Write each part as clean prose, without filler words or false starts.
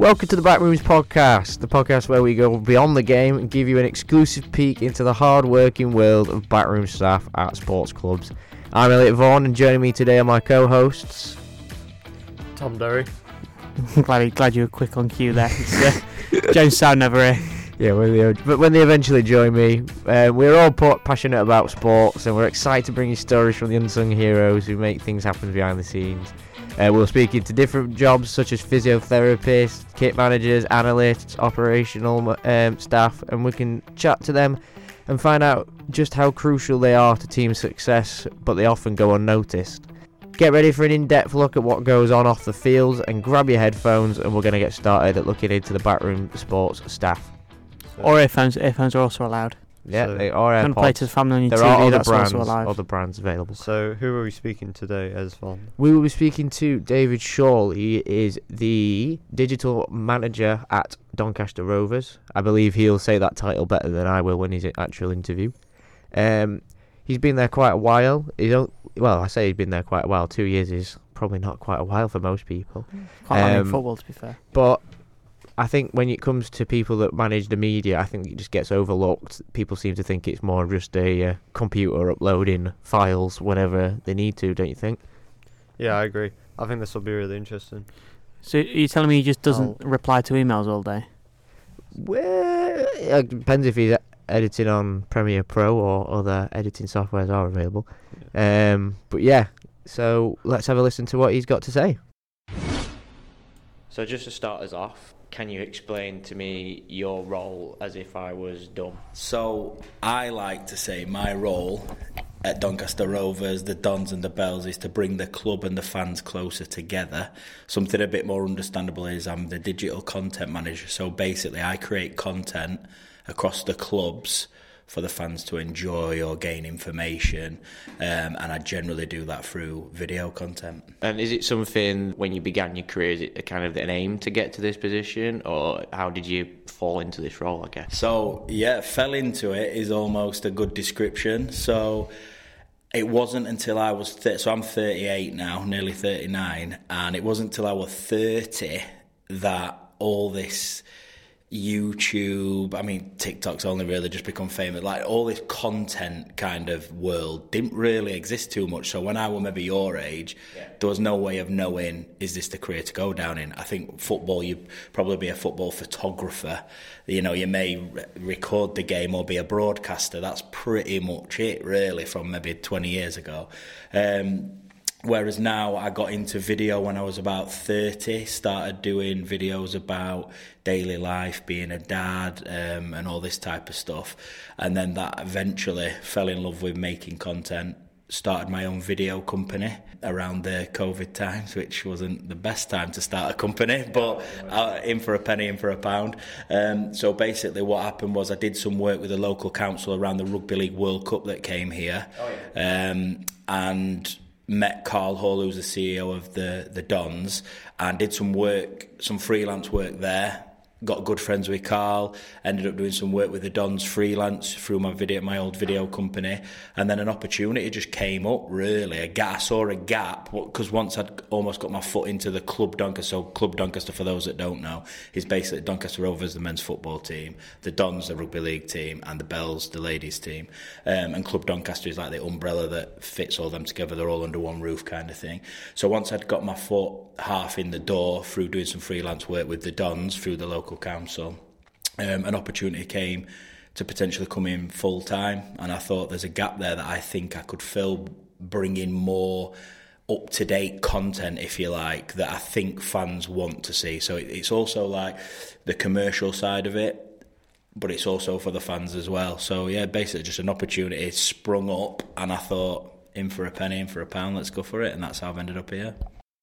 Welcome to the Backrooms Podcast, the podcast where we go beyond the game and give you an exclusive peek into the hard-working world of backroom staff at sports clubs. I'm Elliot Vaughan, and joining me today are my co-hosts... Tom Derry. glad you were quick on cue there. James Sound never here. Yeah, but when they eventually join me, we're all passionate about sports, and we're excited to bring you stories from the unsung heroes who make things happen behind the scenes. We'll speak into different jobs such as physiotherapists, kit managers, analysts, operational staff, and we can chat to them and find out just how crucial they are to team success, but they often go unnoticed. Get ready for an in-depth look at what goes on off the field, and grab your headphones, and we're going to get started at looking into the backroom sports staff. Or earphones are also allowed. Yeah, So, they are AirPods. Can play to the family on your There TV, are that's also allowed. other brands available. So who are we speaking today as well? We will be speaking to David Shaw. He is the digital manager at Doncaster Rovers. I believe he'll say that title better than I will in his actual interview. He's been there quite a while. I say he's been there quite a while. 2 years is probably not quite a while for most people. Quite long in football, to be fair. But I think when it comes to people that manage the media, I think it just gets overlooked. People seem to think it's more just a computer uploading files whenever they need to, don't you think? Yeah, I agree. I think this will be really interesting. So are you telling me he just doesn't reply to emails all day? Well, it depends if he's editing on Premiere Pro or other editing softwares are available. Yeah. But yeah, so let's have a listen to what he's got to say. So just to start us off, can you explain to me your role as if I was dumb? So I like to say my role at Doncaster Rovers, the Dons and the Bells, is to bring the club and the fans closer together. Something a bit more understandable is I'm the digital content manager. So basically I create content across the clubs for the fans to enjoy or gain information, and I generally do that through video content. And is it something, when you began your career, is it a kind of an aim to get to this position, or how did you fall into this role, I guess? So, yeah, fell into it is almost a good description. So it wasn't until I was... So I'm 38 now, nearly 39, and it wasn't until I was 30 that all this... YouTube, TikTok's only really just become famous. Like, all this content kind of world didn't really exist too much. So when I was maybe your age, there was no way of knowing, is this the career to go down in? I think football, you'd probably be a football photographer. You know, you may record the game or be a broadcaster. That's pretty much it, really, from maybe 20 years ago. Whereas now I got into video when I was about 30, started doing videos about daily life, being a dad, and all this type of stuff. And then that eventually fell in love with making content, started my own video company around the COVID times, which wasn't the best time to start a company, but in for a penny, in for a pound. So basically what happened was I did some work with the local council around the Rugby League World Cup that came here. And met Carl Hall, who's the CEO of the Dons, and did some freelance work there. Got good friends with Carl, ended up doing some work with the Dons freelance through my old video company, and then an opportunity just came up, really. I saw a gap, because once I'd almost got my foot into the Club Doncaster, so Club Doncaster, for those that don't know, is basically Doncaster Rovers, the men's football team, the Dons, the rugby league team, and the Bells, the ladies team. And Club Doncaster is like the umbrella that fits all them together. They're all under one roof kind of thing. So once I'd got my foot half in the door through doing some freelance work with the Dons through the local council, an opportunity came to potentially come in full time, and I thought there's a gap there that I think I could fill, bringing more up-to-date content, if you like, that I think fans want to see. So it's also like the commercial side of it, but it's also for the fans as well. So yeah, basically just an opportunity sprung up, and I thought, in for a penny, in for a pound, let's go for it, and that's how I've ended up here.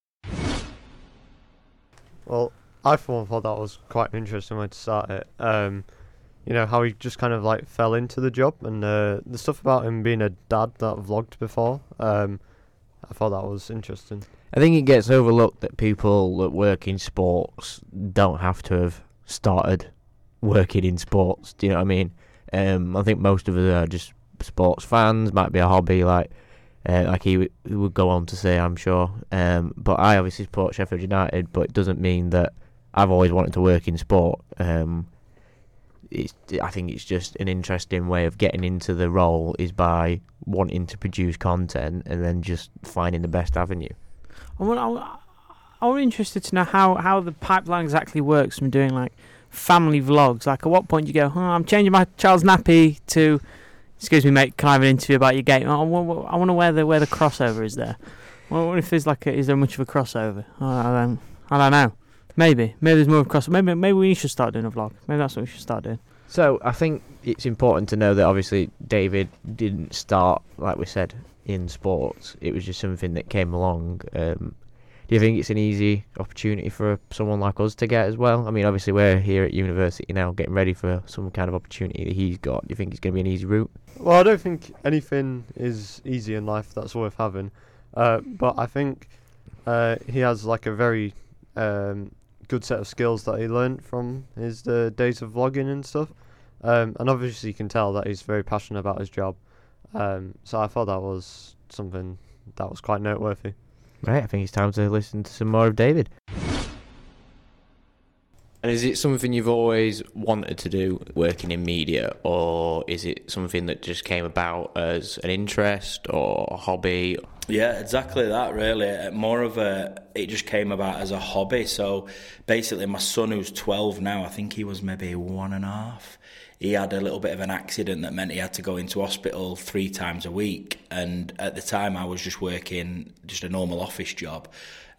Well, I thought that was quite an interesting way to start it. How he just kind of like fell into the job, and the stuff about him being a dad that I've vlogged before. I thought that was interesting. I think it gets overlooked that people that work in sports don't have to have started working in sports. Do you know what I mean? I think most of us are just sports fans. Might be a hobby, like he would go on to say, I'm sure. But I obviously support Sheffield United, but it doesn't mean that I've always wanted to work in sport. I think it's just an interesting way of getting into the role is by wanting to produce content and then just finding the best avenue. I'm interested to know how the pipeline exactly works from doing like family vlogs. Like, at what point do you go, I'm changing my child's nappy to, excuse me, mate, can I have an interview about your game? I want to where the crossover is there. Well, what if there's is there much of a crossover? I don't know. Maybe there's more of a crossover. Maybe we should start doing a vlog. Maybe that's what we should start doing. So I think it's important to know that obviously David didn't start, like we said, in sports. It was just something that came along. Do you think it's an easy opportunity for someone like us to get as well? I mean, obviously we're here at university now getting ready for some kind of opportunity that he's got. Do you think it's going to be an easy route? Well, I don't think anything is easy in life that's worth having. But I think he has like a very good set of skills that he learned from his days of vlogging and stuff. And obviously you can tell that he's very passionate about his job. So I thought that was something that was quite noteworthy. Right, I think it's time to listen to some more of David. And is it something you've always wanted to do, working in media, or is it something that just came about as an interest or a hobby? Yeah, exactly that, really. It just came about as a hobby. So basically my son, who's 12 now, I think he was maybe 1.5, he had a little bit of an accident that meant he had to go into hospital 3 times a week. And at the time I was just working just a normal office job.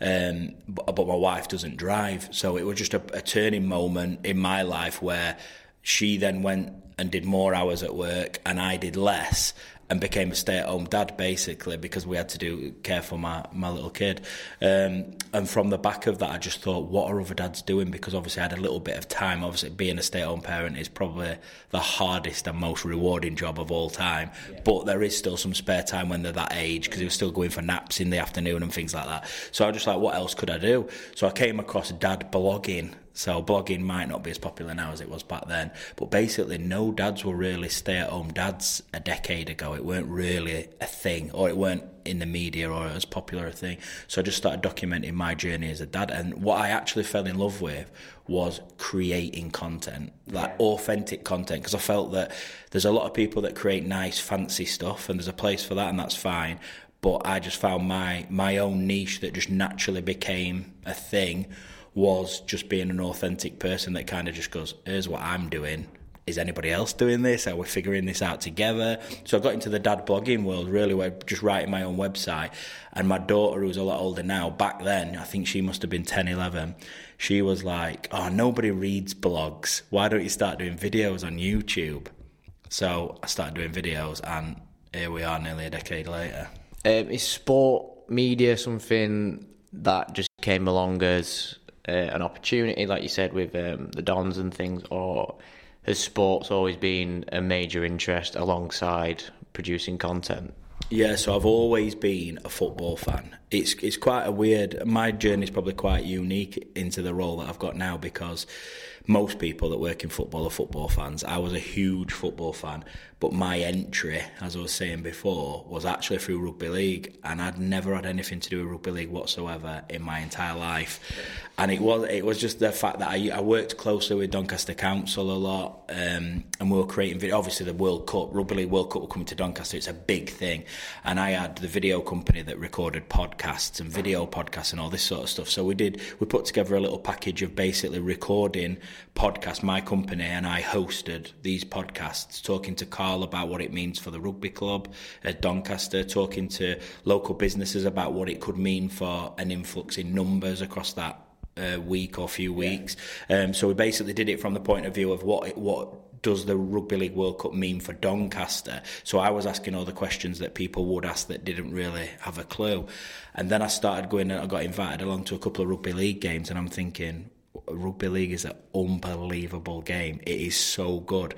But my wife doesn't drive. So it was just a turning moment in my life where she then went and did more hours at work and I did less, and became a stay-at-home dad, basically, because we had to care for my little kid. And from the back of that, I just thought, what are other dads doing? Because obviously I had a little bit of time. Obviously, being a stay-at-home parent is probably the hardest and most rewarding job of all time. Yeah. But there is still some spare time when they're that age, because he was still going for naps in the afternoon and things like that. So I was just like, what else could I do? So I came across dad blogging. So blogging might not be as popular now as it was back then, but basically no dads were really stay-at-home dads a decade ago. It weren't really a thing, or it weren't in the media or as popular a thing. So I just started documenting my journey as a dad, and what I actually fell in love with was creating content, like authentic content, because I felt that there's a lot of people that create nice, fancy stuff, and there's a place for that, and that's fine. But I just found my own niche that just naturally became a thing, was just being an authentic person that kind of just goes, here's what I'm doing. Is anybody else doing this? Are we figuring this out together? So I got into the dad blogging world, really, where just writing my own website. And my daughter, who's a lot older now, back then, I think she must have been 10, 11, she was like, oh, nobody reads blogs. Why don't you start doing videos on YouTube? So I started doing videos, and here we are nearly a decade later. Is sport media something that just came along as an opportunity, like you said, with the Dons and things, or has sports always been a major interest alongside producing content? Yeah, so I've always been a football fan. It's quite a weird, my journey's probably quite unique into the role that I've got now, because most people that work in football are football fans. I was a huge football fan, but my entry, as I was saying before, was actually through rugby league, and I'd never had anything to do with rugby league whatsoever in my entire life. And it was just the fact that I worked closely with Doncaster Council a lot, and we were creating video. Obviously the World Cup, Rugby League World Cup, were coming to Doncaster. It's a big thing, and I had the video company that recorded podcasts and video podcasts and all this sort of stuff. So we put together a little package of basically recording podcasts. My company and I hosted these podcasts, talking to Carl about what it means for the rugby club at Doncaster, talking to local businesses about what it could mean for an influx in numbers across that week or few weeks. So we basically did it from the point of view of what does the Rugby League World Cup mean for Doncaster. So I was asking all the questions that people would ask that didn't really have a clue. And then I started going, and I got invited along to a couple of rugby league games, and I'm thinking, rugby league is an unbelievable game. It is so good.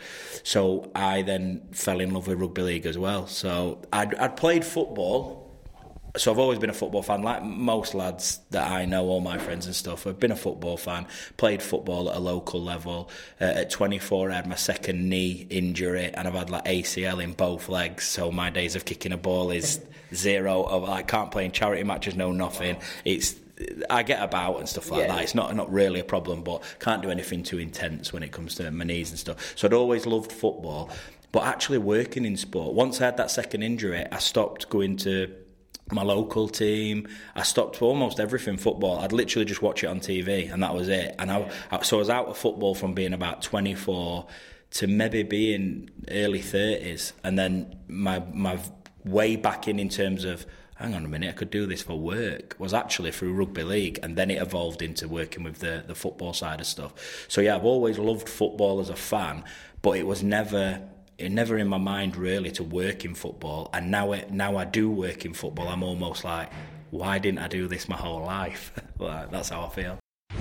So I then fell in love with rugby league as well. So I'd played football. So I've always been a football fan, like most lads that I know, all my friends and stuff. I've been a football fan, played football at a local level. At 24, I had my second knee injury, and I've had like ACL in both legs. So my days of kicking a ball is zero. I can't play in charity matches, no nothing. It's I get about and stuff like that. It's not really a problem, but can't do anything too intense when it comes to my knees and stuff. So I'd always loved football, but actually working in sport. Once I had that second injury, I stopped going to my local team. I stopped almost everything football. I'd literally just watch it on TV, and that was it. And so I was out of football from being about 24 to maybe being early 30s, and then my way back in terms of, hang on a minute, I could do this for work, was actually through rugby league, and then it evolved into working with the football side of stuff. So yeah, I've always loved football as a fan, but it was never in my mind really to work in football. And now I do work in football, I'm almost like, why didn't I do this my whole life? Like, that's how I feel.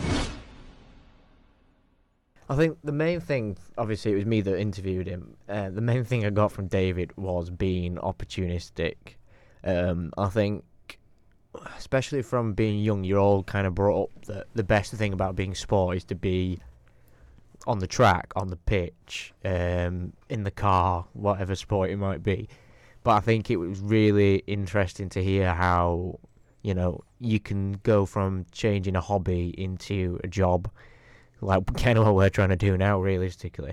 I think the main thing, obviously it was me that interviewed him, the main thing I got from David was being opportunistic. I think, especially from being young, you're all kind of brought up that the best thing about being sport is to be on the track, on the pitch, in the car, whatever sport it might be. But I think it was really interesting to hear how, you know, you can go from changing a hobby into a job, like kind of what we're trying to do now, realistically.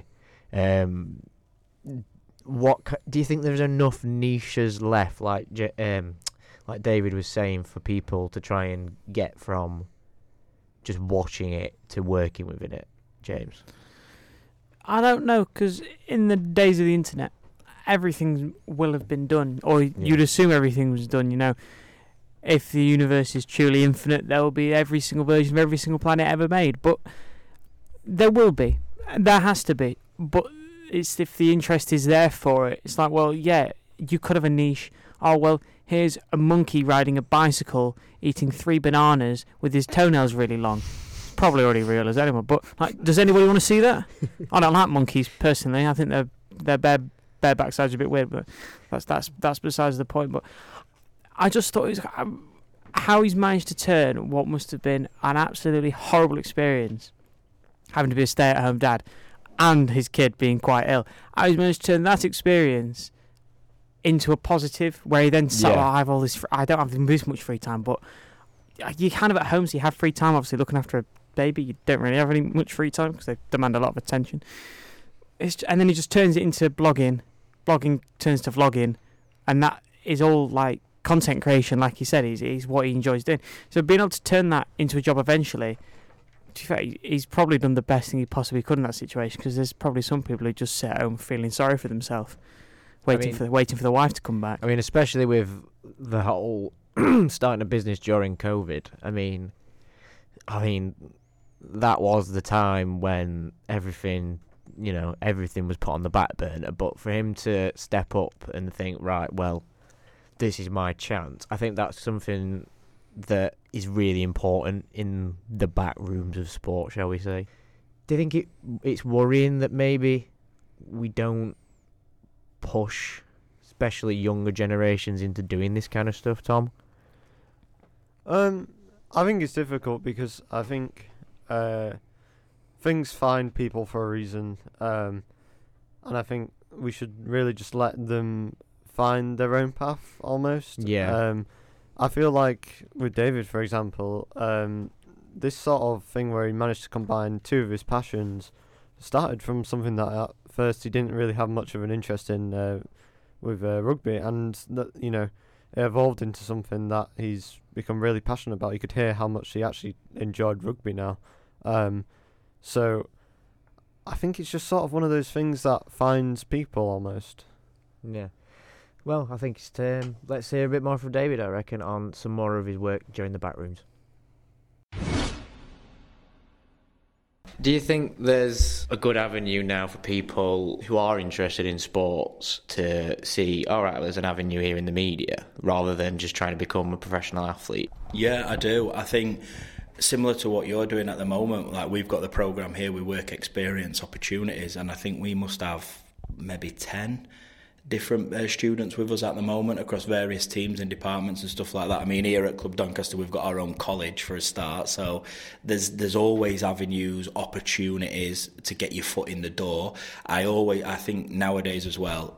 What do you think there's enough niches left, like David was saying, for people to try and get from just watching it to working within it, James? I don't know, because in the days of the internet, everything will have been done, or you'd assume everything was done, you know. If the universe is truly infinite, there will be every single version of every single planet ever made, but there will be. There has to be. But it's if the interest is there for it. It's like, well, yeah, you could have a niche. Oh, well, here's a monkey riding a bicycle, eating 3 bananas with his toenails really long. It's probably already real as anyone. But like, does anybody want to see that? I don't like monkeys personally. I think their bare backside's a bit weird, but that's besides the point. But I just thought it was how he's managed to turn what must have been an absolutely horrible experience, having to be a stay-at-home dad, and his kid being quite ill. How he's managed to turn that experience into a positive, where he then said, I have all this. I don't have this much free time, but you kind of at home, so you have free time. Obviously, looking after a baby, you don't really have any much free time because they demand a lot of attention. And then he just turns it into blogging. Blogging turns to vlogging, and that is all like content creation, like he said, is what he enjoys doing. So being able to turn that into a job eventually, to be fair, he's probably done the best thing he possibly could in that situation, because there's probably some people who just sit at home feeling sorry for themselves, waiting for the wife to come back. I mean, especially with the whole starting a business during COVID. I mean, that was the time when everything was put on the back burner. But for him to step up and think, right, well, this is my chance, I think that's something that is really important in the back rooms of sport, shall we say. Do you think it's worrying that maybe we don't push, especially younger generations, into doing this kind of stuff, Tom? I think it's difficult because I think things find people for a reason, and I think we should really just let them find their own path, almost. Yeah. I feel like with David, for example, this sort of thing where he managed to combine two of his passions started from something that at first he didn't really have much of an interest in with rugby, and that, you know, it evolved into something that he's become really passionate about. You could hear how much he actually enjoyed rugby now. So I think it's just sort of one of those things that finds people almost. Yeah. Well, I think it's let's hear a bit more from David, I reckon, on some more of his work during the back rooms. Do you think there's a good avenue now for people who are interested in sports to see, all right, there's an avenue here in the media, rather than just trying to become a professional athlete? Yeah, I do. I think similar to what you're doing at the moment, like we've got the programme here, we work experience opportunities, and I think we must have maybe 10 different students with us at the moment across various teams and departments and stuff like that. I mean, here at Club Doncaster we've got our own college for a start, so there's always avenues, opportunities to get your foot in the door. I think nowadays as well,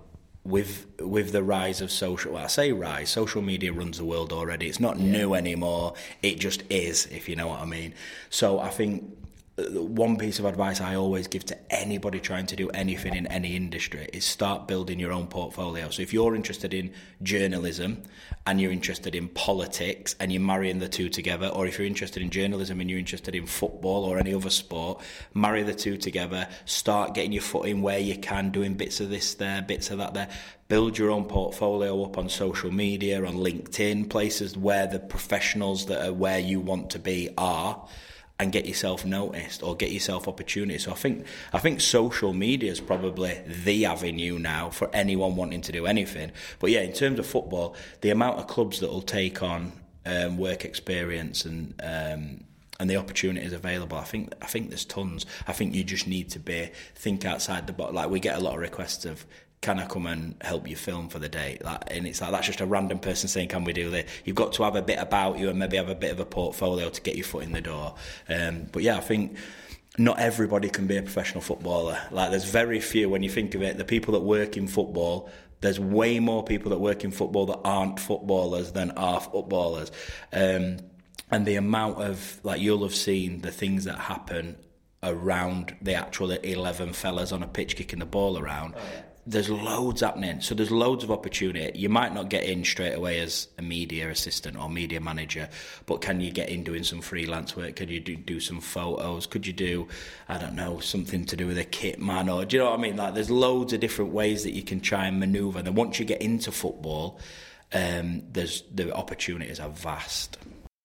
with the rise of social media runs the world already. It's not new anymore. It just is, if you know what I mean. So I think one piece of advice I always give to anybody trying to do anything in any industry is start building your own portfolio. So if you're interested in journalism and you're interested in politics and you're marrying the two together, or if you're interested in journalism and you're interested in football or any other sport, marry the two together, start getting your foot in where you can, doing bits of this there, bits of that there. Build your own portfolio up on social media, on LinkedIn, places where the professionals that are where you want to be are, and get yourself noticed or get yourself opportunities. So I think social media is probably the avenue now for anyone wanting to do anything. But yeah, in terms of football, the amount of clubs that will take on work experience and the opportunities available, I think there's tons. I think you just need to think outside the box. Like, we get a lot of requests of, can I come and help you film for the day? And it's like, that's just a random person saying, can we do this? You've got to have a bit about you and maybe have a bit of a portfolio to get your foot in the door. But yeah, I think not everybody can be a professional footballer. Like, there's very few, when you think of it, the people that work in football, there's way more people that work in football that aren't footballers than are footballers. And the amount of, like, you'll have seen the things that happen around the actual 11 fellas on a pitch kicking the ball around. Oh, yeah. There's loads happening, so there's loads of opportunity. You might not get in straight away as a media assistant or media manager, but can you get in doing some freelance work? Could you do some photos? Could you do, I don't know, something to do with a kit man? Or do you know what I mean? Like, there's loads of different ways that you can try and manoeuvre. And then once you get into football, the opportunities are vast.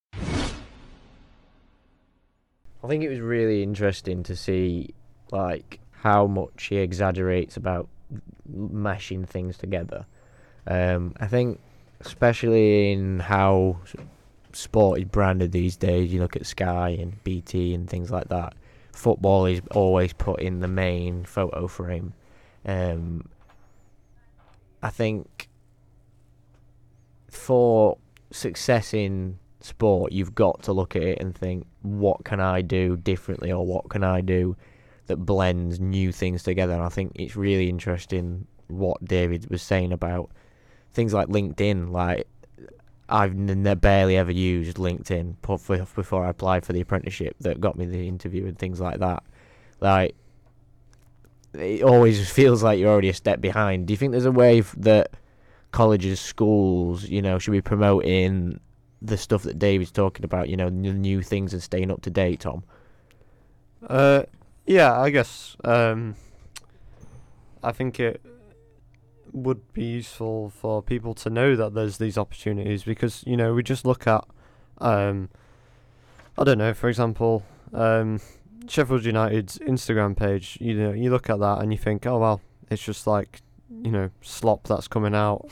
I think it was really interesting to see, like, how much he exaggerates about meshing things together. I think especially in how sport is branded these days, you look at Sky and BT and things like that, football is always put in the main photo frame. I think for success in sport, you've got to look at it and think, what can I do differently, or what can I do that blends new things together? And I think it's really interesting what David was saying about things like LinkedIn. Like, I've barely ever used LinkedIn before I applied for the apprenticeship that got me the interview and things like that. Like, it always feels like you're already a step behind. Do you think there's a way that colleges, schools, should be promoting the stuff that David's talking about, the new things and staying up to date, Tom? Yeah, I guess I think it would be useful for people to know that there's these opportunities, because, we just look at, I don't know, for example, Sheffield United's Instagram page. You look at that and you think, oh, well, it's just like, slop that's coming out.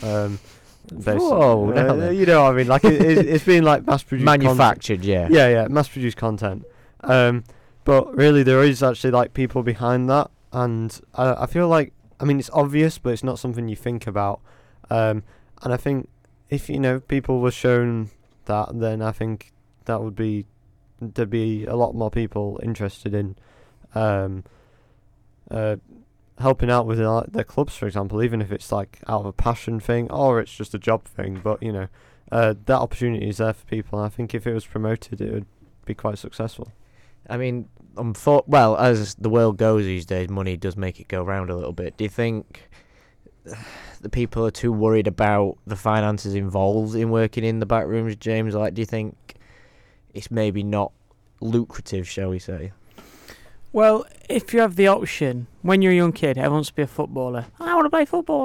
Whoa, you know what I mean? Like, it's been like mass-produced manufactured, content. Yeah, mass-produced content. But really, there is actually, like, people behind that, and I feel like, it's obvious, but it's not something you think about. And I think if people were shown that, then I think there'd be a lot more people interested in helping out with their clubs, for example, even if it's like out of a passion thing or it's just a job thing. But that opportunity is there for people, and I think if it was promoted, it would be quite successful. I mean, well, as the world goes these days, money does make it go round a little bit. Do you think the people are too worried about the finances involved in working in the back rooms, James? Like, do you think it's maybe not lucrative, shall we say? Well, if you have the option, when you're a young kid, everyone wants to be a footballer. I want to play football.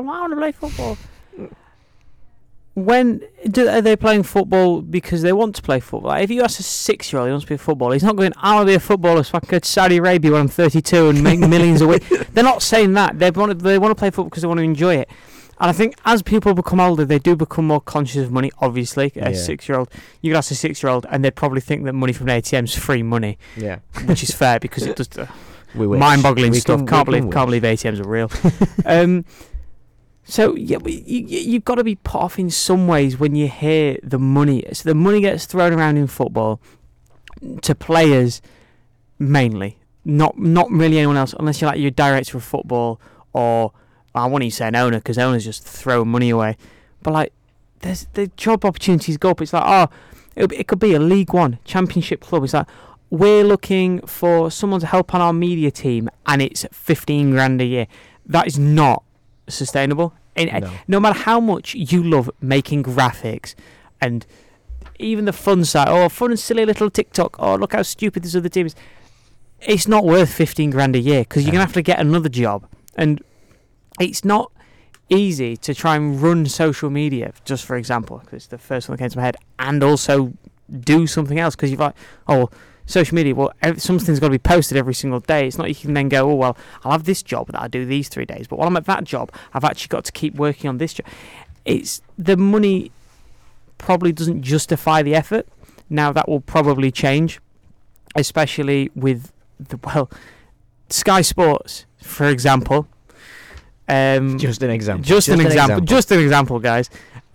Are they playing football because they want to play football? Like, if you ask a 6-year-old who wants to be a footballer, he's not going, I want to be a footballer so I can go to Saudi Arabia when I'm 32 and make millions a week. They're not saying that. They want to play football because they want to enjoy it. And I think as people become older, they do become more conscious of money, obviously. A 6-year-old, you could ask a 6-year-old and they'd probably think that money from an ATM is free money. Yeah. Which is fair, because it does mind-boggling stuff. Can't believe ATMs are real. So yeah, you've got to be put off in some ways when you hear the money. So the money gets thrown around in football to players mainly, not really anyone else, unless you're like your director of football or I won't even say an owner because owners just throw money away. But like, there's the job opportunities go up. It's like, oh, it could be a League One Championship club. It's like, we're looking for someone to help on our media team, and it's 15 grand a year. That is not sustainable. No. No matter how much you love making graphics and even the fun side, fun and silly little TikTok, look how stupid this other team is. It's not worth 15 grand a year because you're going to have to get another job. And it's not easy to try and run social media, just for example, because it's the first one that came to my head, and also do something else because you're like, social media, something's got to be posted every single day. It's not you can then go, I'll have this job that I do these 3 days, but while I'm at that job, I've actually got to keep working on this job. It's the money probably doesn't justify the effort. Now that will probably change, especially with Sky Sports, for example. Just an example. Just an example, guys.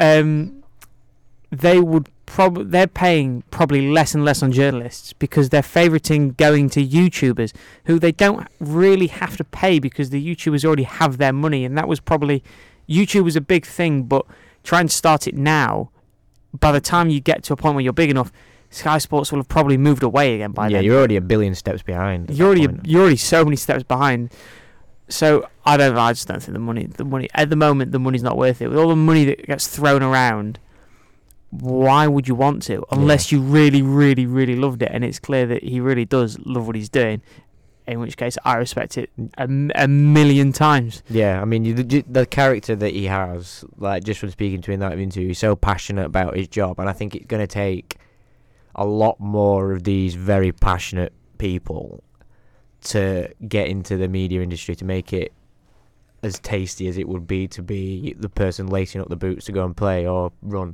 They're paying probably less and less on journalists because they're favouriting going to YouTubers who they don't really have to pay because the YouTubers already have their money, and that was probably YouTube was a big thing, but try and start it now. By the time you get to a point where you're big enough, Sky Sports will have probably moved away again by then. Yeah, you're already a billion steps behind. You're already so many steps behind. So I just don't think the money at the moment, the money's not worth it. With all the money that gets thrown around, why would you want to? Unless you really, really, really loved it, and it's clear that he really does love what he's doing. In which case, I respect it a million times. Yeah, I mean, the character that he has, like just from speaking to him in that interview, he's so passionate about his job, and I think it's going to take a lot more of these very passionate people to get into the media industry to make it as tasty as it would be to be the person lacing up the boots to go and play or run.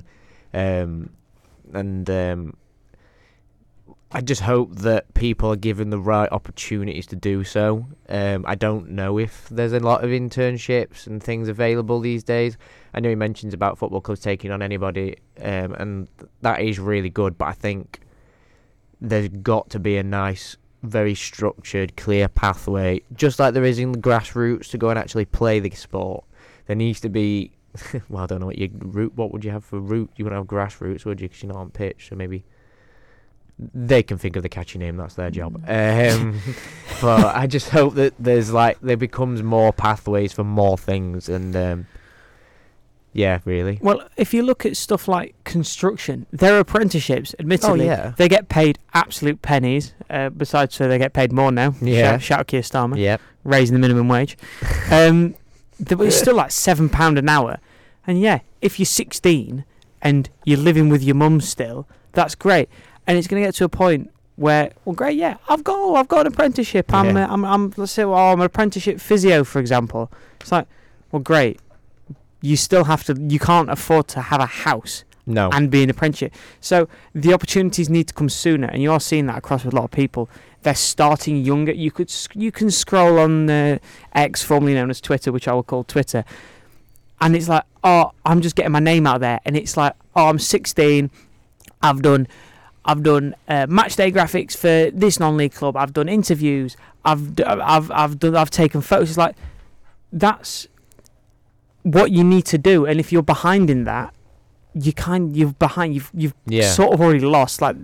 I just hope that people are given the right opportunities to do so. I don't know if there's a lot of internships and things available these days. I know he mentions about football clubs taking on anybody, and that is really good, but I think there's got to be a nice, very structured, clear pathway, just like there is in the grassroots, to go and actually play the sport. There needs to be, I don't know what would you have for route? You wouldn't have grassroots, would you? Because you're not on pitch, so maybe they can think of the catchy name. That's their job. But I just hope that there becomes more pathways for more things, and yeah, really. Well, if you look at stuff like construction, their apprenticeships, admittedly, they get paid absolute pennies. Besides, so they get paid more now. Yeah. Shout out Keir Starmer. Yeah. Raising the minimum wage. It's still like £7 an hour. And yeah, if you're 16 and you're living with your mum still, that's great. And it's going to get to a point where, great, yeah, I've got an apprenticeship. Let's say, I'm an apprenticeship physio, for example. It's like, great. You still have to. You can't afford to have a house. No. And be an apprenticeship. So the opportunities need to come sooner, and you are seeing that across with a lot of people. They're starting younger. You can scroll on X, formerly known as Twitter, which I will call Twitter, and it's like, I'm just getting my name out there, and it's like, I'm 16. I've done match day graphics for this non-league club. I've done interviews. I've taken photos. It's like, that's what you need to do. And if you're behind in that, you've sort of already lost. Like,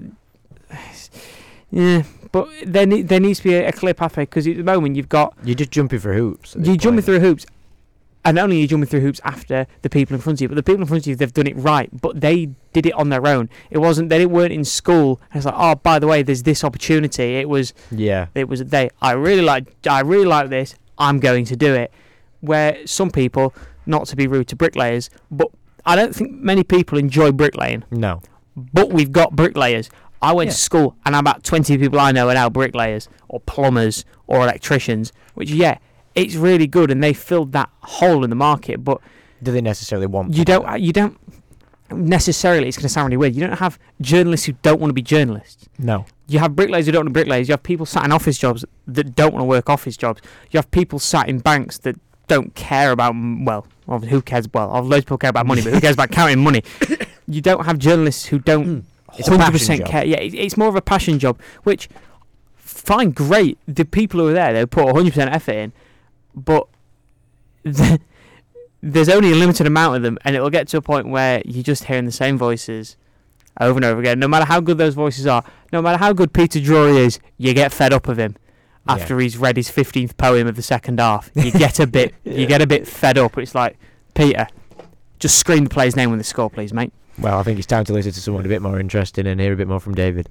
yeah. But there needs to be a clear pathway, because at the moment you're just jumping through hoops. You're jumping through hoops. And not only are you jumping through hoops after the people in front of you, but the people in front of you, they've done it right, but they did it on their own. They weren't in school. And it's like, by the way, there's this opportunity. It was I really like this. I'm going to do it. Where some people, not to be rude to bricklayers, but I don't think many people enjoy bricklaying. No. But we've got bricklayers. I went to school, and about 20 people I know are now bricklayers or plumbers or electricians, which, it's really good, and they filled that hole in the market. But do they necessarily want? You don't necessarily. It's going to sound really weird. You don't have journalists who don't want to be journalists. No. You have bricklayers who don't want to be bricklayers. You have people sat in office jobs that don't want to work office jobs. You have people sat in banks that don't care about, who cares? Well, loads of people care about money, but who cares about counting money? You don't have journalists who don't 100% care. Yeah, it's more of a passion job, which, fine, great. The people who are there, they put 100% effort in, but there's only a limited amount of them, and it will get to a point where you're just hearing the same voices over and over again. No matter how good those voices are, no matter how good Peter Drury is, you get fed up of him. After he's read his 15th poem of the second half, you get a bit fed up. It's like, Peter, just scream the player's name when they score, please, mate. Well, I think it's time to listen to someone a bit more interesting and hear a bit more from David.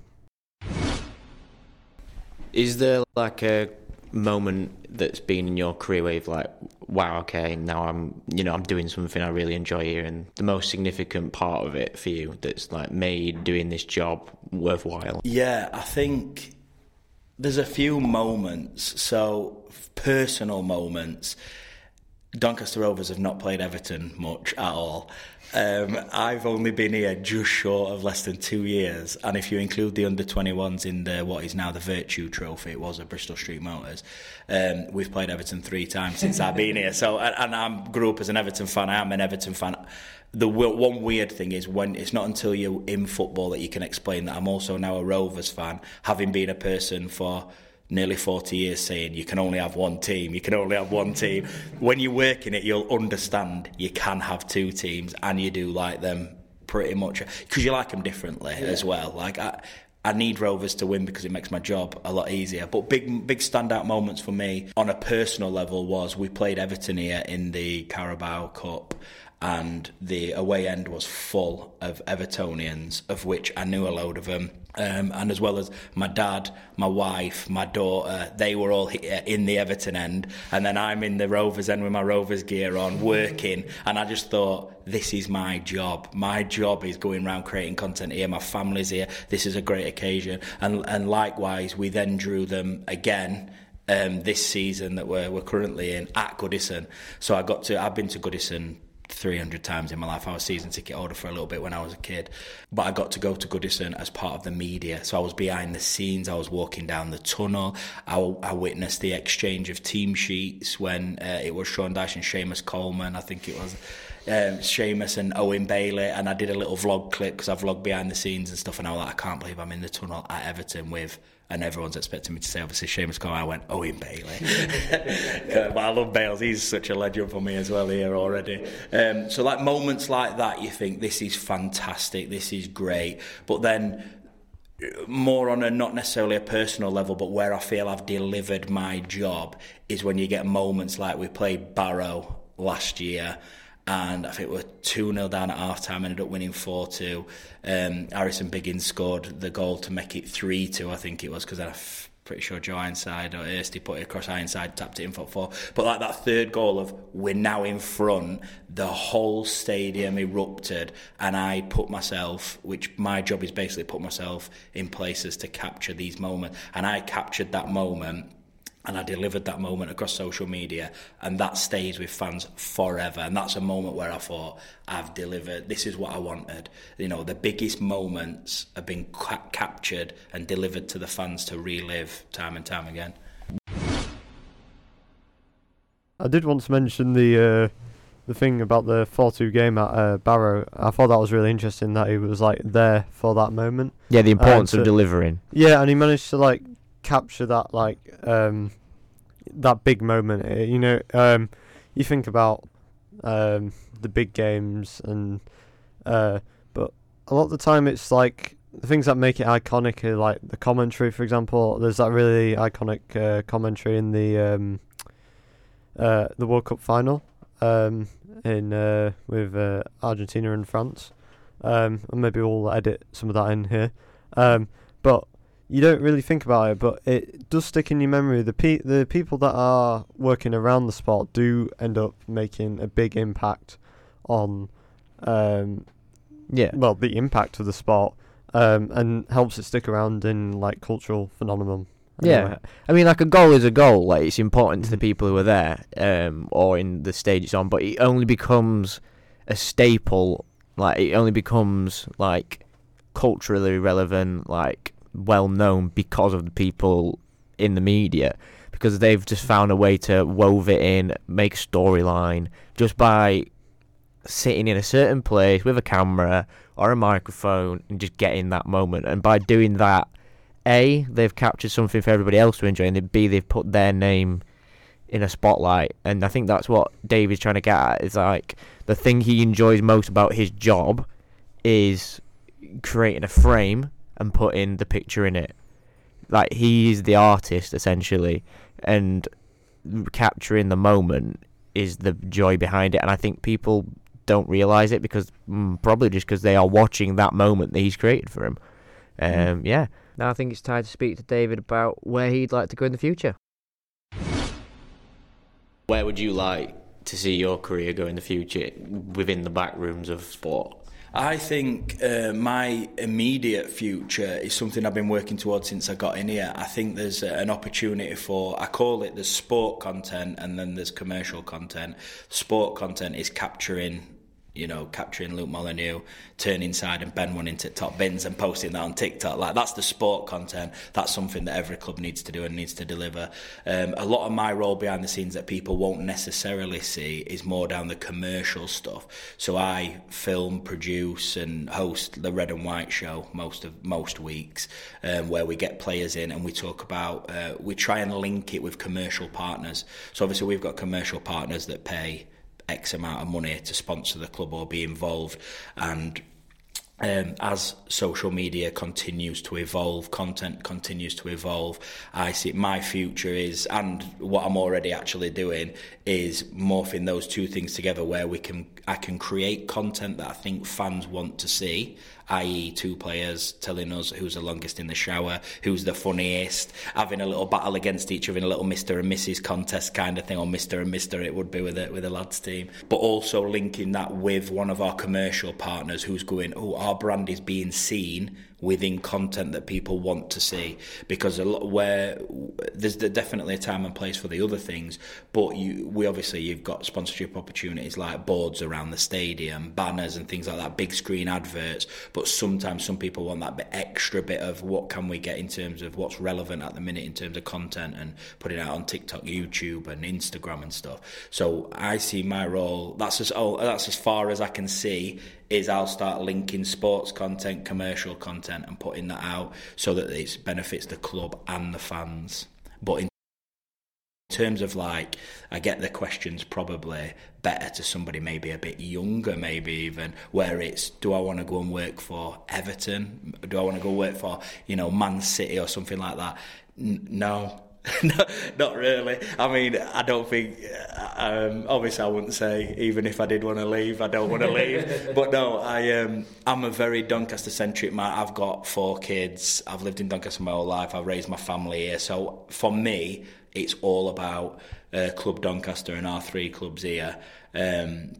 Is there like a moment that's been in your career where you've like, wow, okay, now I'm doing something I really enjoy here, and the most significant part of it for you that's like made doing this job worthwhile? Yeah, I think there's a few moments. So personal moments. Doncaster Rovers have not played Everton much at all. I've only been here just short of less than 2 years, and if you include the under-21s in what is now the Virtue Trophy, it was at Bristol Street Motors, we've played Everton 3 times since I've been here. So, and I grew up as an Everton fan. I am an Everton fan. The one weird thing is when it's not until you're in football that you can explain that I'm also now a Rovers fan, having been a person for nearly 40 years saying you can only have one team. When you work in it, you'll understand you can have 2 teams, and you do like them pretty much because you like them differently as well. Like I need Rovers to win because it makes my job a lot easier. But big standout moments for me on a personal level was we played Everton here in the Carabao Cup, and the away end was full of Evertonians, of which I knew a load of them. And as well as my dad, my wife, my daughter, they were all in the Everton end, and then I'm in the Rovers end with my Rovers gear on, working, and I just thought, this is my job. My job is going around creating content here. My family's here. This is a great occasion. And likewise, we then drew them again this season that we're currently in at Goodison. So I've been to Goodison 300 times in my life. I was season ticket holder for a little bit when I was a kid, but I got to go to Goodison as part of the media, so I was behind the scenes. I was walking down the tunnel. I witnessed the exchange of team sheets when it was Sean Dyche and Seamus Coleman, I think it was Seamus and Owen Bailey, and I did a little vlog clip because I vlogged behind the scenes and stuff, and I was like, I can't believe I'm in the tunnel at Everton with, and everyone's expecting me to say obviously Seamus Coleman. I went Owen Bailey. But I love Bales. He's such a legend for me as well here already. So like moments like that, you think this is fantastic, this is great. But then more on a not necessarily a personal level, but where I feel I've delivered my job is when you get moments like we played Barrow last year, and I think we were 2-0 down at half-time, ended up winning 4-2. Harrison Biggins scored the goal to make it 3-2, I think it was, because I'm pretty sure Joe Ironside or Ersty put it across Ironside, tapped it in for 4. But like that third goal of we're now in front, the whole stadium erupted, and I put myself, which my job is basically put myself in places to capture these moments, and I captured that moment. And I delivered that moment across social media, and that stays with fans forever. And that's a moment where I thought, I've delivered. This is what I wanted. You know, the biggest moments have been captured and delivered to the fans to relive time and time again. I did want to mention the thing about the 4-2 game at Barrow. I thought that was really interesting that he was like there for that moment. Yeah, the importance of delivering. Yeah, and he managed to like capture that that big moment. You think about the big games, and but a lot of the time it's like the things that make it iconic are like the commentary. For example, there's that really iconic commentary in the World Cup final in with Argentina and France, and maybe we'll edit some of that in here, but you don't really think about it, but it does stick in your memory. The people that are working around the sport do end up making a big impact on, the impact of the sport, and helps it stick around in like cultural phenomenon. Yeah, I mean, like a goal is a goal. Like it's important to the people who are there, or in the stage it's on. But it only becomes a staple. Like it only becomes like culturally relevant, like well known because of the people in the media, because they've just found a way to wove it in, make a storyline just by sitting in a certain place with a camera or a microphone and just getting that moment. And by doing that, A, they've captured something for everybody else to enjoy, and B, they've put their name in a spotlight, and I think that's what David's trying to get at. Is like the thing he enjoys most about his job is creating a frame and putting the picture in it. Like, he is the artist essentially, and capturing the moment is the joy behind it. And I think people don't realise it because probably just because they are watching that moment that he's created for him. Yeah. Now I think it's time to speak to David about where he'd like to go in the future. Where would you like to see your career go in the future within the back rooms of sport? I think my immediate future is something I've been working towards since I got in here. I think there's an opportunity for, I call it the sport content, and then there's commercial content. Sport content is capturing Luke Molyneux turning side and Ben one into top bins and posting that on TikTok. Like, that's the sport content. That's something that every club needs to do and needs to deliver. A lot of my role behind the scenes that people won't necessarily see is more down the commercial stuff. So I film, produce and host the Red and White show most weeks, where we get players in and we talk about, we try and link it with commercial partners. So obviously we've got commercial partners that pay X amount of money to sponsor the club or be involved, and as social media continues to evolve, content continues to evolve, I see my future is, and what I'm already actually doing, is morphing those two things together, where I can create content that I think fans want to see, i.e. two players telling us who's the longest in the shower, who's the funniest, having a little battle against each other in a little Mr. and Mrs. contest kind of thing, or Mr. and Mr. it would be with a lads team, but also linking that with one of our commercial partners who's going, oh, our brand is being seen within content that people want to see, because a lot where there's definitely a time and place for the other things, but you've got sponsorship opportunities like boards around the stadium, banners and things like that, big screen adverts, but sometimes some people want that extra bit of what can we get in terms of what's relevant at the minute in terms of content and putting it out on TikTok, YouTube and Instagram and stuff. So I see my role, that's as far as I can see, is I'll start linking sports content, commercial content and putting that out so that it benefits the club and the fans. But in terms of, like, I get the questions probably better to somebody maybe a bit younger, maybe even, where it's, do I want to go and work for Everton? Do I want to go work for, Man City or something like that? No. No, not really. I mean, I don't think, obviously I wouldn't say, even if I did want to leave, I don't want to leave. But no, I'm a very Doncaster-centric man. I've got 4 kids. I've lived in Doncaster my whole life. I've raised my family here. So for me, it's all about Club Doncaster and our 3 clubs here. Who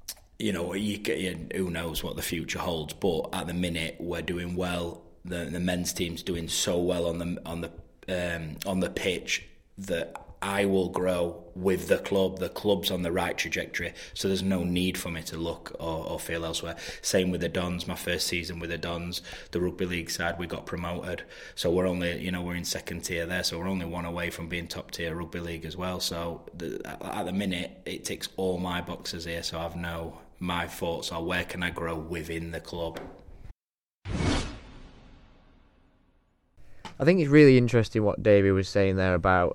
knows what the future holds. But at the minute, we're doing well. The men's team's doing so well on the pitch that I will grow with the club. The club's on the right trajectory, so there's no need for me to look or feel elsewhere. Same with the Dons. My first season with the Dons, the rugby league side, we got promoted, so we're only, we're in second tier there, so we're only one away from being top tier rugby league as well. So at the minute, it ticks all my boxes here. So my thoughts are, where can I grow within the club? I think it's really interesting what David was saying there about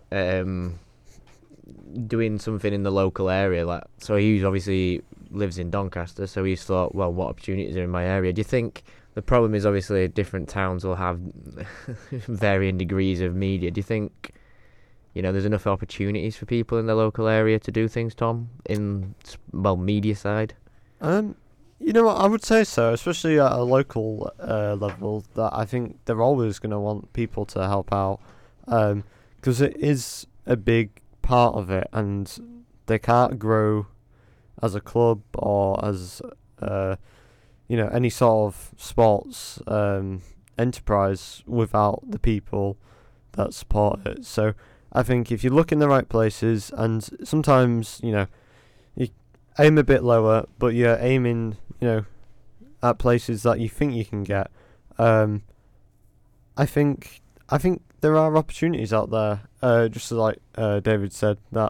doing something in the local area. Like, so he obviously lives in Doncaster, so he's thought, well, what opportunities are in my area? Do you think the problem is, obviously different towns will have varying degrees of media? Do you think there's enough opportunities for people in the local area to do things, Tom, in media side? You know what, I would say so, especially at a local level, that I think they're always going to want people to help out, because it is a big part of it, and they can't grow as a club or as any sort of sports enterprise without the people that support it. So I think if you look in the right places, and sometimes you aim a bit lower, but you're aiming, at places that you think you can get. I think there are opportunities out there. Just like David said, that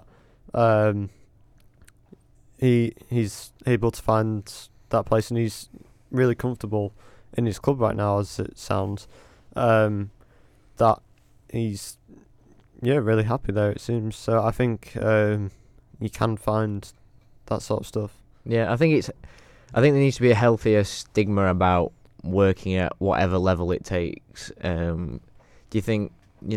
he's able to find that place, and he's really comfortable in his club right now, as it sounds. That he's yeah, really happy there, it seems. So I think you can find that sort of stuff. Yeah, I think there needs to be a healthier stigma about working at whatever level it takes. Do you think,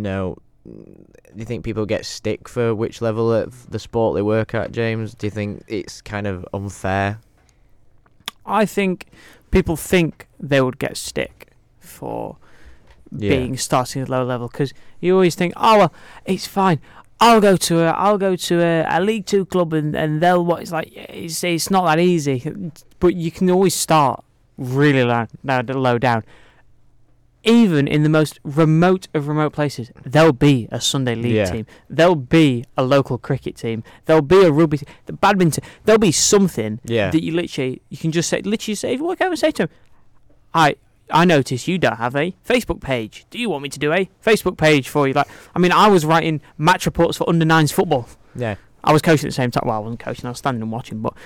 people get stick for which level of the sport they work at, James? Do you think it's kind of unfair? I think people think they would get stick for being starting at low level, because you always think, oh well, it's fine. I'll go to a League Two club and they'll what it's like. It's not that easy, but you can always start really low down. Even in the most remote of remote places, there'll be a Sunday League team. There'll be a local cricket team. There'll be a rugby, the badminton. There'll be something that you can just say. Literally say, if you walk over and say to them, I notice you don't have a Facebook page. Do you want me to do a Facebook page for you? I was writing match reports for under-9s football. Yeah. I was coaching at the same time. Well, I wasn't coaching. I was standing and watching. But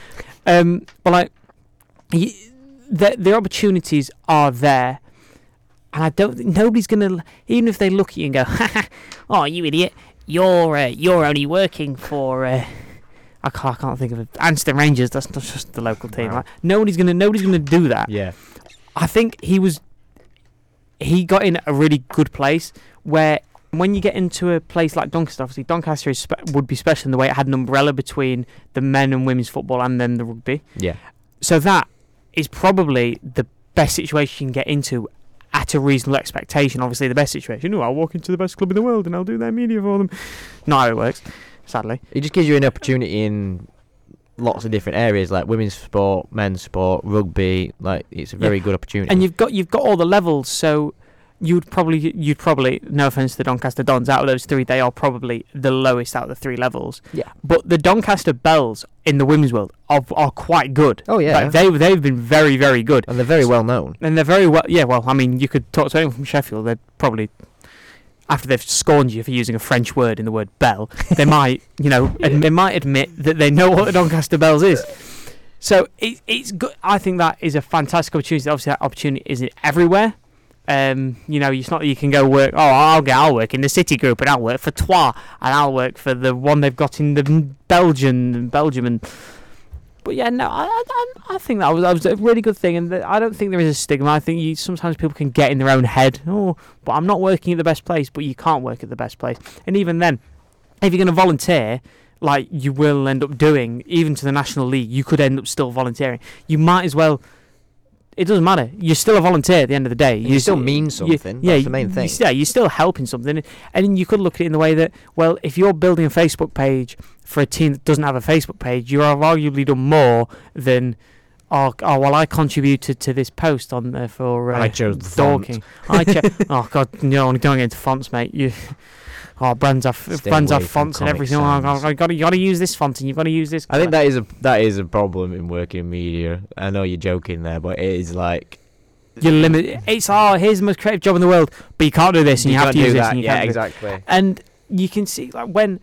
the opportunities are there. And I don't think nobody's going to, even if they look at you and go, oh, you idiot, you're only working for, I can't think of it, Anston Rangers, that's not just the local team. Wow. Right? Nobody's going to do that. Yeah. I think he got in a really good place where when you get into a place like Doncaster, obviously Doncaster would be special in the way it had an umbrella between the men and women's football and then the rugby. Yeah. So that is probably the best situation you can get into at a reasonable expectation. Obviously the best situation, I'll walk into the best club in the world and I'll do their media for them. Not how it works, sadly. It just gives you an opportunity in lots of different areas, like women's sport, men's sport, rugby. Like, it's a very good opportunity. And you've got all the levels, so you'd probably, no offence to the Doncaster Dons, out of those three, they are probably the lowest out of the three levels. Yeah. But the Doncaster Bells in the women's world are quite good. Oh yeah. Like, they've been very, very good. And they're very well known. And they're very well. Yeah. Well, I mean, you could talk to anyone from Sheffield. They'd probably, after they've scorned you for using a French word in the word bell, they might, they might admit that they know what the Doncaster Bells is. So it's good. I think that is a fantastic opportunity. Obviously, that opportunity isn't everywhere. It's not that you can go work. Oh, I'll work in the City Group, and I'll work for Troyes, and I'll work for the one they've got in the Belgium. But yeah, no, I think that was a really good thing, and I don't think there is a stigma. I think sometimes people can get in their own head. Oh, but I'm not working at the best place. But you can't work at the best place, and even then, if you're going to volunteer, like you will end up doing, even to the National League, you could end up still volunteering. You might as well. It doesn't matter. You're still a volunteer at the end of the day. You still mean something. That's the main thing. You're still helping something. And you could look at it in the way that, well, if you're building a Facebook page for a team that doesn't have a Facebook page, you have arguably done more than, I contributed to this post on for I chose the font. Oh, God, no, don't get into fonts, mate. Brands have fonts and everything. You got to use this font and you've got to use this. I think that is a problem in working in media. I know you're joking there, but it is like you're limited. It's here's the most creative job in the world, but you can't do this and you have to use this. And you can't exactly. And you can see when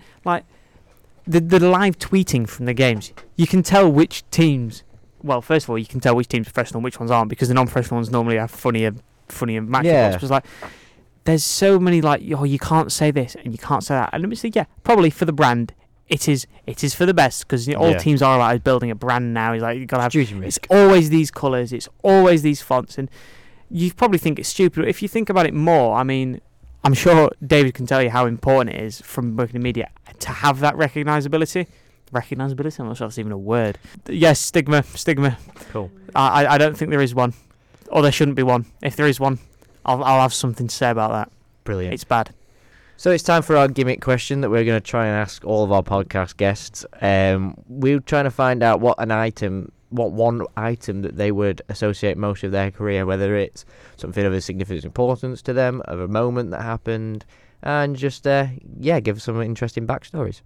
the live tweeting from the games, you can tell which teams. Well, first of all, you can tell which teams are professional and which ones aren't, because the non-professional ones normally have funnier match reports. It's like, there's so many you can't say this and you can't say that. And let me say, probably for the brand, it is for the best, because all teams are about building a brand now. It's like you got to have. It's always these colours. It's always these fonts, and you probably think it's stupid. But if you think about it more, I mean, I'm sure David can tell you how important it is from working in media to have that recognisability. Recognisability? I'm not sure that's even a word. Yes, stigma. Cool. I don't think there is one, or there shouldn't be one. If there is one, I'll have something to say about that. Brilliant. It's bad. So it's time for our gimmick question that we're going to try and ask all of our podcast guests. We're trying to find out what one item that they would associate most of their career, whether it's something of a significant importance to them, of a moment that happened, and just give us some interesting backstories.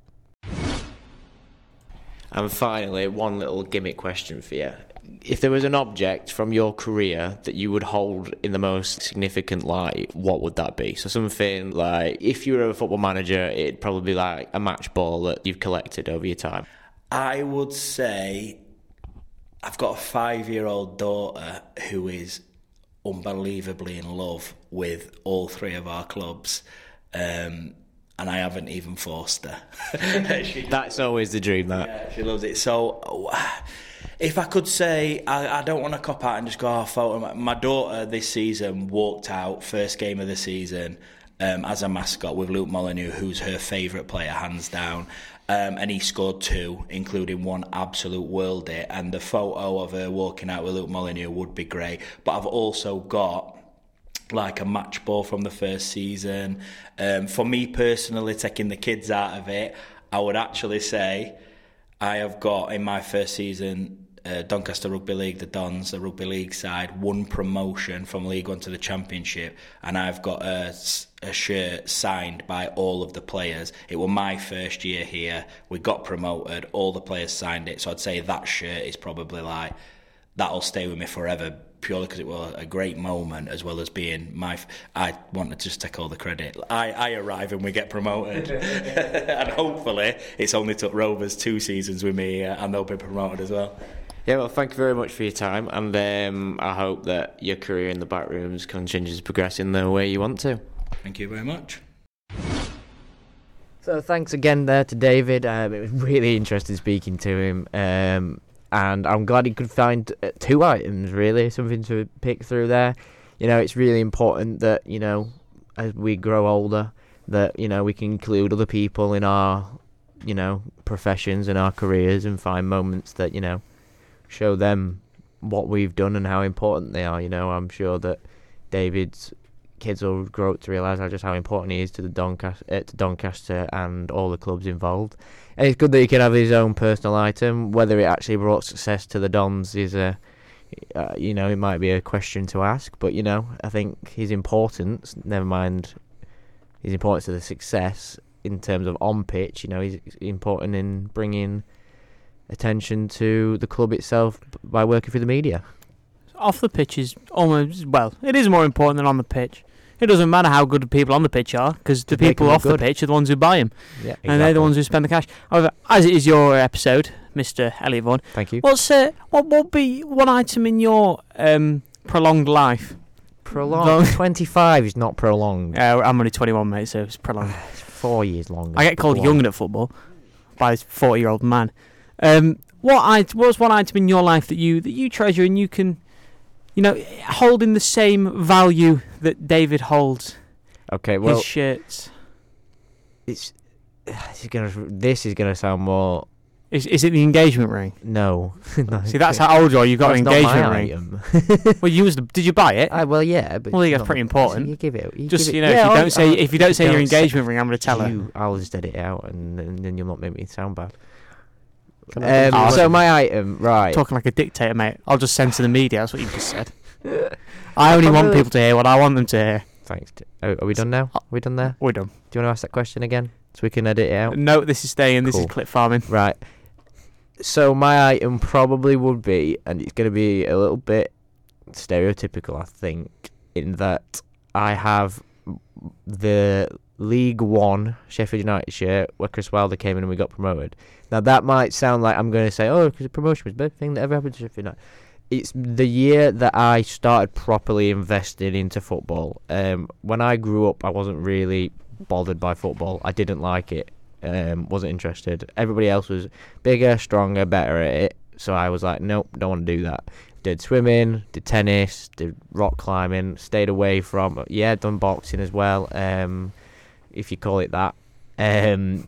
And finally, one little gimmick question for you. If there was an object from your career that you would hold in the most significant light, what would that be? So something like, if you were a football manager, it'd probably be like a match ball that you've collected over your time. I would say I've got a 5-year-old daughter who is unbelievably in love with all three of our clubs. and I haven't even forced her. That's always the dream, that. Yeah, she loves it. So, if I could say, I don't want to cop out and just go, photo. My daughter this season walked out, first game of the season, as a mascot with Luke Molyneux, who's her favourite player, hands down. And he scored 2, including one absolute worldie. And the photo of her walking out with Luke Molyneux would be great. But I've also got like a match ball from the first season. For me personally, taking the kids out of it, I would actually say I have got in my first season Doncaster Rugby League, the Dons, the rugby league side, won promotion from League One to the Championship, and I've got a shirt signed by all of the players. It was my first year here. We got promoted. All the players signed it. So I'd say that shirt is probably like, that'll stay with me forever, purely because it was a great moment, as well as being I want to just take all the credit. I arrive and we get promoted. And hopefully it's only took Rovers 2 seasons with me and they'll be promoted as well. Yeah, well, thank you very much for your time, and I hope that your career in the backrooms continues to progress in the way you want to. Thank you very much. So thanks again there to David. It was really interesting speaking to him, and I'm glad he could find 2 items, really, something to pick through there. You know, it's really important that, you know, as we grow older, that, you know, we can include other people in our, you know, professions and our careers and find moments that, you know, show them what we've done and how important they are. You know, I'm sure that David's kids will grow up to realise just how important he is to Doncaster and all the clubs involved. And it's good that he can have his own personal item. Whether it actually brought success to the Dons is you know, it might be a question to ask. But, you know, I think his importance, never mind his importance to the success in terms of on pitch, you know, he's important in bringing attention to the club itself by working for the media. Off the pitch is almost, well, it is more important than on the pitch. It doesn't matter how good the people on the pitch are, because the people off the pitch are the ones who buy them. Yeah, exactly. And they're the ones who spend the cash. However, as it is your episode, Mr. Elliot Vaughan, thank you. What would be one item in your prolonged life? Prolonged? 25 is not prolonged. I'm only 21, mate, so it's prolonged. It's 4 years longer. I get called young at football by this 40-year-old man. What's one item in your life that you treasure and you can, you know, hold in the same value that David holds? Okay, well, his shirts. This is gonna sound more. Is it the engagement ring? No. No. See, that's how old you are. You got an engagement ring. Item. Well, did you buy it? Well, yeah. But well, that's pretty important. You give it. If you don't say your engagement ring, I'm going to tell her. I'll just edit it out, and then you'll not make me sound bad. So my item, right? Talking like a dictator, mate. I'll just censor the media. That's what you just said. I only want people to hear what I want them to hear. Thanks. Are we done now? Are we done there? We're done. Do you want to ask that question again so we can edit it out? No, this is staying. Cool. This is clip farming. Right. So my item probably would be, and it's going to be a little bit stereotypical, I think, in that I have the League One Sheffield United shirt where Chris Wilder came in and we got promoted. Now that might sound like I'm going to say, oh, because the promotion was the best thing that ever happened to Sheffield United. It's the year that I started properly investing into football. When I grew up, I wasn't really bothered by football. I didn't like it. Wasn't interested. Everybody else was bigger, stronger, better at it. So I was like, nope, don't want to do that. Did swimming, did tennis, did rock climbing, stayed away from, done boxing as well, if you call it that. And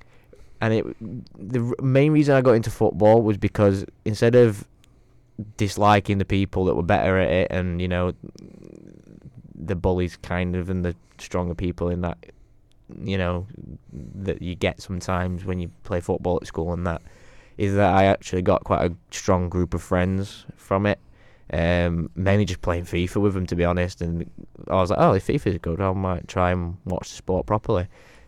the main reason I got into football was because instead of disliking the people that were better at it and, you know, the bullies kind of and the stronger people in that, you know, that you get sometimes when you play football at school, and that is that I actually got quite a strong group of friends from it, mainly just playing FIFA with them, to be honest. And I was like, oh, if FIFA's good, I might try and watch the sport properly.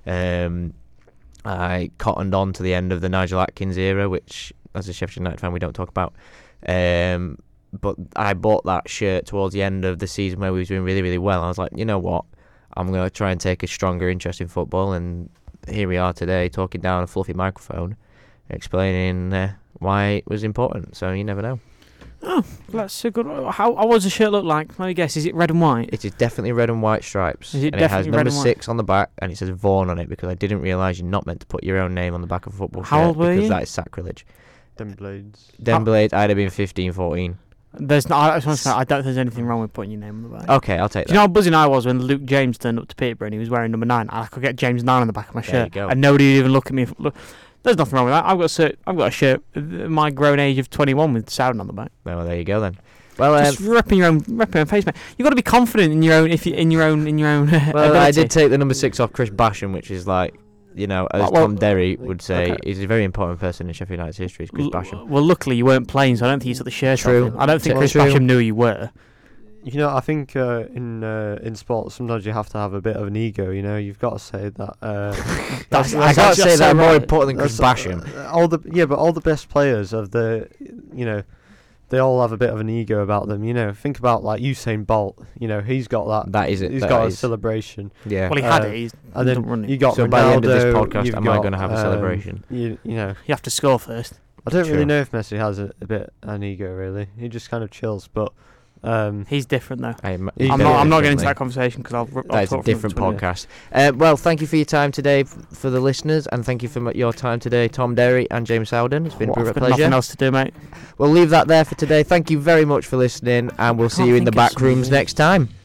I cottoned on to the end of the Nigel Atkins era, which as a Sheffield United fan we don't talk about, but I bought that shirt towards the end of the season where we was doing really, really well. I was like, you know what, I'm going to try and take a stronger interest in football, and here we are today talking down a fluffy microphone explaining why it was important. So you never know. That's a good. How does the shirt look like? Let me guess. Is it red and white? It is definitely red and white stripes. Is it and it has definitely red number and white? 6 on the back, and it says Vaughan on it because I didn't realise you're not meant to put your own name on the back of a football How shirt old were because you? that is sacrilege. Them blades. Denblade, I'd have been 15, 14. There's not. I don't think there's anything wrong with putting your name on the back. Okay, I'll take Do you know that. how buzzing I was when Luke James turned up to Peterborough and he was wearing number 9? I could get James 9 on the back of my There you shirt, go. and nobody would even look at me. Look, there's nothing wrong with that. I've got a shirt at my grown age of 21 with Sound on the back. Well, there you go then. Well, Just repping your own face, mate. You've got to be confident in your own. In your own. well, I ability. did take the number 6 off Chris Basham, which is like, you know, as Well, Tom Derry would say, okay. is a very important person in Sheffield United's history. Is Chris Basham. Well, luckily you weren't playing, so I don't think you took the shirt True. off him. I don't think Well, Chris true. Basham knew you were. You know, I think in sports sometimes you have to have a bit of an ego. You know, you've got to say that. That's I can't say that more important than Chris that's- Basham. But all the best players of the, you know, they all have a bit of an ego about them. You know, think about like Usain Bolt. You know, he's got that. That is it. He's that got a is. celebration. Yeah. Well, he had Uh, it. He's And doesn't then run it. you got So Ronaldo, by the end of this you've podcast, am I got, going to have a celebration? You know, You have to score first. I don't True. really know if Messi has a bit an ego. Really, he just kind of chills. But He's different though. I'm He's I'm very not getting into differently. that conversation because I'll That is a talk from different Twitter. podcast. Well, thank you for your time today for the listeners, and thank you for your time today, Tom Derry and James Howden. It's been What, a I've got pleasure. nothing else to do, mate. We'll leave that there for today. Thank you very much for listening, and we'll see can't you in the think of back rooms something. next time.